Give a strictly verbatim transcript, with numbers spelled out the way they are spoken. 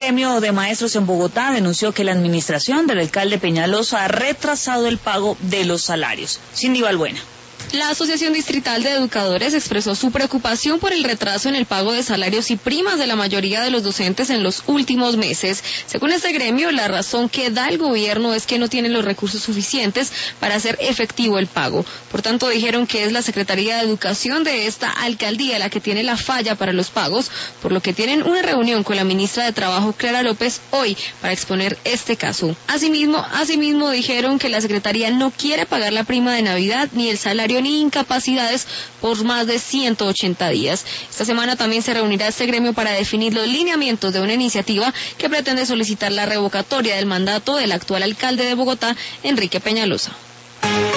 El gremio de maestros en Bogotá denunció que la administración del alcalde Peñalosa ha retrasado el pago de los salarios. Cindy Balbuena. La Asociación Distrital de Educadores expresó su preocupación por el retraso en el pago de salarios y primas de la mayoría de los docentes en los últimos meses. Según este gremio, la razón que da el gobierno es que no tienen los recursos suficientes para hacer efectivo el pago. Por tanto, dijeron que es la Secretaría de Educación de esta alcaldía la que tiene la falla para los pagos, por lo que tienen una reunión con la ministra de Trabajo, Clara López, hoy para exponer este caso. Asimismo, asimismo dijeron que la Secretaría no quiere pagar la prima de Navidad ni el salario ni incapacidades por más de ciento ochenta días. Esta semana también se reunirá este gremio para definir los lineamientos de una iniciativa que pretende solicitar la revocatoria del mandato del actual alcalde de Bogotá, Enrique Peñalosa.